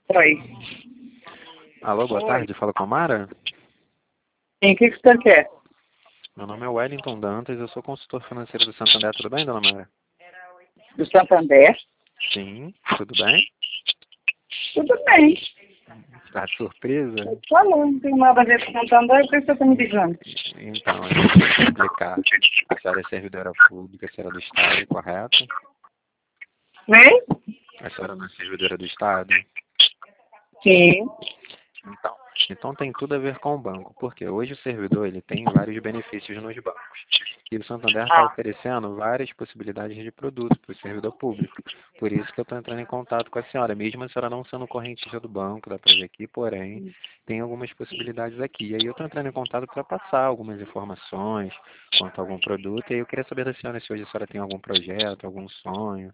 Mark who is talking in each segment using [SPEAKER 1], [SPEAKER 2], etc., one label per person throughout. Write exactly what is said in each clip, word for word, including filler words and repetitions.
[SPEAKER 1] Oi.
[SPEAKER 2] Alô, boa
[SPEAKER 1] Oi.
[SPEAKER 2] tarde. Fala com a Mara?
[SPEAKER 1] Sim, o que que você quer?
[SPEAKER 2] Meu nome é Wellington Dantas, eu sou consultor financeiro do Santander. Tudo bem, dona Mara?
[SPEAKER 1] Do Santander?
[SPEAKER 2] Sim, tudo bem?
[SPEAKER 1] Tudo bem.
[SPEAKER 2] Está de surpresa?
[SPEAKER 1] Eu falou, não tem nada a ver com Santander, por que você está me ligando?
[SPEAKER 2] Então, deixa eu te explicar. A senhora é servidora pública, a senhora é do Estado, correto?
[SPEAKER 1] Vem?
[SPEAKER 2] A senhora não é servidora do Estado?
[SPEAKER 1] Sim.
[SPEAKER 2] Então, então tem tudo a ver com o banco, porque hoje o servidor ele tem vários benefícios nos bancos. E o Santander está
[SPEAKER 1] Ah,
[SPEAKER 2] oferecendo várias possibilidades de produto para o servidor público. Por isso que eu estou entrando em contato com a senhora, mesmo a senhora não sendo correntista do banco, dá para ver aqui, porém, tem algumas possibilidades aqui. E aí eu estou entrando em contato para passar algumas informações quanto a algum produto. E aí eu queria saber da senhora se hoje a senhora tem algum projeto, algum sonho.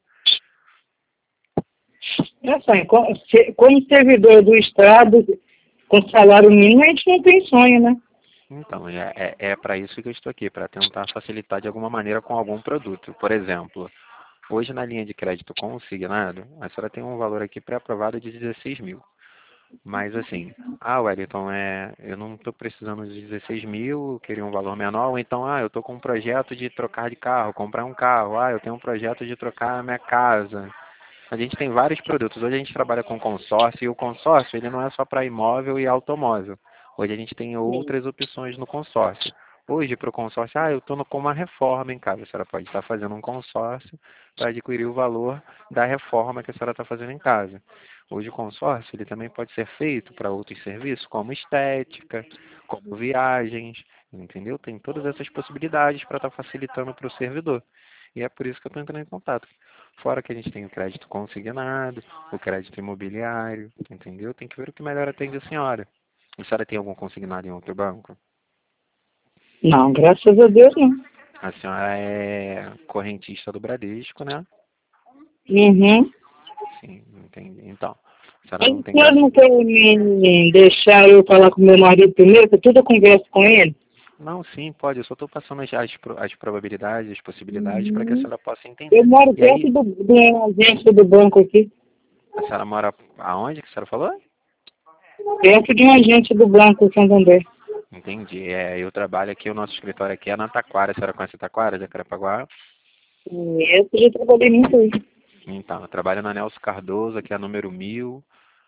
[SPEAKER 1] olha só, como se- como servidor do Estado, com salário mínimo, a gente não tem sonho, né?
[SPEAKER 2] Então, é, é, é para isso que eu estou aqui, para tentar facilitar de alguma maneira com algum produto. Por exemplo, hoje na linha de crédito consignado, a senhora tem um valor aqui pré-aprovado de dezesseis mil. Mas assim, ah, Wellington, é, eu não estou precisando de dezesseis mil, eu queria um valor menor, ou então, ah, eu estou com um projeto de trocar de carro, comprar um carro, ah, eu tenho um projeto de trocar a minha casa. A gente tem vários produtos. Hoje a gente trabalha com consórcio, e o consórcio ele não é só para imóvel e automóvel. Hoje a gente tem
[SPEAKER 1] Sim.
[SPEAKER 2] outras opções no consórcio. Hoje, para o consórcio, ah, eu estou com uma reforma em casa. A senhora pode estar fazendo um consórcio para adquirir o valor da reforma que a senhora está fazendo em casa. Hoje o consórcio ele também pode ser feito para outros serviços, como estética, como viagens, entendeu? Tem todas essas possibilidades para estar facilitando para o servidor. E é por isso que eu estou entrando em contato. Fora que a gente tem o crédito consignado, o crédito imobiliário, entendeu? Tem que ver o que melhor atende a senhora. A senhora tem algum consignado em outro banco?
[SPEAKER 1] Não, graças a Deus, não.
[SPEAKER 2] A senhora é correntista do Bradesco, né?
[SPEAKER 1] Uhum.
[SPEAKER 2] Sim, entendi. Então, a senhora
[SPEAKER 1] Mas
[SPEAKER 2] não
[SPEAKER 1] o
[SPEAKER 2] tem
[SPEAKER 1] senhor
[SPEAKER 2] graça.
[SPEAKER 1] não quer me deixar eu falar com meu marido primeiro, que tudo eu converso com ele?
[SPEAKER 2] Não, sim, pode. Eu só estou passando as, as, pro- as probabilidades, as possibilidades para que a
[SPEAKER 1] Uhum.
[SPEAKER 2] senhora possa
[SPEAKER 1] Eu
[SPEAKER 2] entender.
[SPEAKER 1] moro
[SPEAKER 2] E aí,
[SPEAKER 1] perto do, do agência do banco aqui.
[SPEAKER 2] a senhora mora aonde que a senhora falou?
[SPEAKER 1] Perto de um agente do Banco Santander.
[SPEAKER 2] Entendi. É, eu trabalho aqui, o nosso escritório aqui é na Taquara. A senhora conhece a Taquara, Jacarepaguá?
[SPEAKER 1] Eu já trabalhei muito aí.
[SPEAKER 2] Então, eu trabalho na Nelson Cardoso, aqui é a número mil.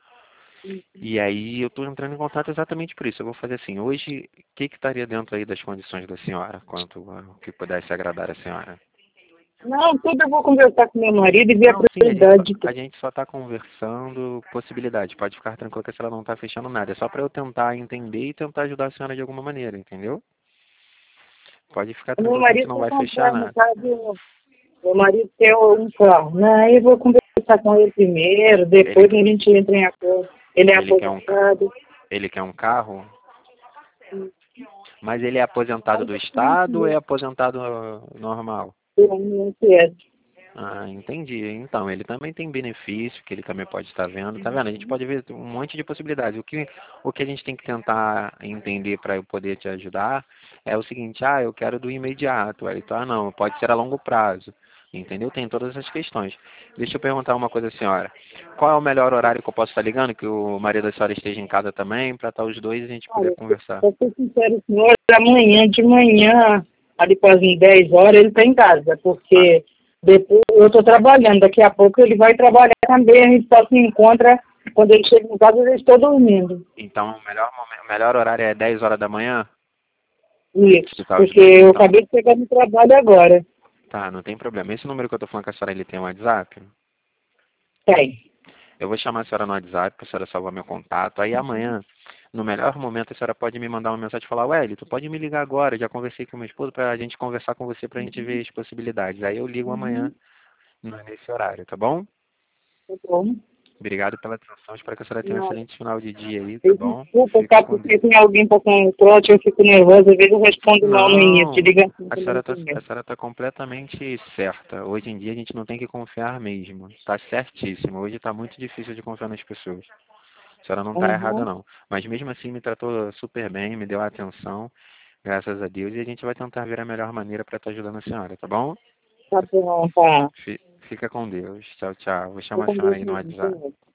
[SPEAKER 2] E aí eu estou entrando em contato exatamente por isso. Eu vou fazer assim, hoje, o que que estaria dentro aí das condições da senhora, quanto ao que pudesse agradar a senhora?
[SPEAKER 1] Não, tudo eu vou conversar com meu marido e ver a
[SPEAKER 2] Não, sim, a gente só,
[SPEAKER 1] prioridade.
[SPEAKER 2] a gente só está conversando possibilidades. Pode ficar tranquilo que a senhora não está fechando nada. É só para eu tentar entender e tentar ajudar a senhora de alguma maneira, entendeu? Pode ficar
[SPEAKER 1] Meu
[SPEAKER 2] tranquilo que a gente
[SPEAKER 1] marido
[SPEAKER 2] não
[SPEAKER 1] quer
[SPEAKER 2] vai fechar
[SPEAKER 1] comprar, no
[SPEAKER 2] nada.
[SPEAKER 1] caso, meu marido quer um carro. Não, eu vou conversar com ele primeiro,
[SPEAKER 2] Ele,
[SPEAKER 1] depois a gente entra em acordo. Ele é
[SPEAKER 2] ele quer um, ca-
[SPEAKER 1] aposentado.
[SPEAKER 2] ele quer um carro, mas ele é aposentado
[SPEAKER 1] Mas
[SPEAKER 2] do
[SPEAKER 1] eu tenho
[SPEAKER 2] Estado ou é
[SPEAKER 1] que
[SPEAKER 2] aposentado ah, normal?
[SPEAKER 1] ter um inquieto.
[SPEAKER 2] Ah, entendi. Então, ele também tem benefício que ele também pode estar vendo. Tá vendo? A gente pode ver um monte de possibilidades. O que, o que a gente tem que tentar entender para eu poder te ajudar é o seguinte, ah, eu quero do imediato. Aí, tá, não, pode ser a longo prazo. Entendeu? Tem todas essas questões. Deixa eu perguntar uma coisa, senhora. Qual é o melhor horário que eu posso estar ligando? Que o marido da senhora esteja em casa também, para estar os dois e a gente poder
[SPEAKER 1] Olha,
[SPEAKER 2] conversar.
[SPEAKER 1] pra ser sincero, senhor, amanhã de manhã, ali para as dez horas, ele está em casa,
[SPEAKER 2] Ah,
[SPEAKER 1] porque depois eu estou trabalhando, daqui a pouco ele vai trabalhar também, a gente só se encontra quando ele chega em casa, eu já estou dormindo.
[SPEAKER 2] então, o melhor, momen- o melhor horário é dez horas da manhã? Que
[SPEAKER 1] Isso,
[SPEAKER 2] tá os
[SPEAKER 1] porque
[SPEAKER 2] dois,
[SPEAKER 1] eu
[SPEAKER 2] então.
[SPEAKER 1] acabei de chegar no trabalho agora.
[SPEAKER 2] Tá, não tem problema. Esse número que eu tô falando com a senhora, ele tem um WhatsApp?
[SPEAKER 1] Tem.
[SPEAKER 2] Eu vou chamar a senhora no WhatsApp, para a senhora salvar meu contato. Aí amanhã, no melhor momento, a senhora pode me mandar uma mensagem e falar, Ueli, tu pode me ligar agora, já conversei com meu esposo para a gente conversar com você para a gente ver as possibilidades. Aí eu ligo amanhã no- nesse horário, tá bom?
[SPEAKER 1] Tá bom.
[SPEAKER 2] Obrigado pela atenção, espero que a senhora tenha um
[SPEAKER 1] Não,
[SPEAKER 2] excelente final de dia aí, tá
[SPEAKER 1] eu
[SPEAKER 2] bom?
[SPEAKER 1] desculpa,
[SPEAKER 2] Fica
[SPEAKER 1] tá?
[SPEAKER 2] com
[SPEAKER 1] Porque
[SPEAKER 2] Deus.
[SPEAKER 1] tem alguém passando trote, eu fico nervosa, às vezes eu respondo mal no início, de
[SPEAKER 2] Não,
[SPEAKER 1] ligação
[SPEAKER 2] a
[SPEAKER 1] também
[SPEAKER 2] senhora
[SPEAKER 1] no
[SPEAKER 2] tá, a
[SPEAKER 1] primeiro.
[SPEAKER 2] senhora tá completamente certa. Hoje em dia a gente não tem que confiar mesmo. Tá certíssimo. Hoje tá muito difícil de confiar nas pessoas. A senhora não está errada,
[SPEAKER 1] Uhum.
[SPEAKER 2] não. Mas mesmo assim me tratou super bem, me deu atenção, graças a Deus, e a gente vai tentar ver a melhor maneira para estar ajudando a senhora, tá bom?
[SPEAKER 1] Tá bom, tá.
[SPEAKER 2] Fi- Fica com Deus. Tchau, tchau. Vou
[SPEAKER 1] Fica
[SPEAKER 2] chamar a
[SPEAKER 1] com
[SPEAKER 2] senhora
[SPEAKER 1] Deus
[SPEAKER 2] aí no
[SPEAKER 1] mesmo,
[SPEAKER 2] WhatsApp.
[SPEAKER 1] senhor.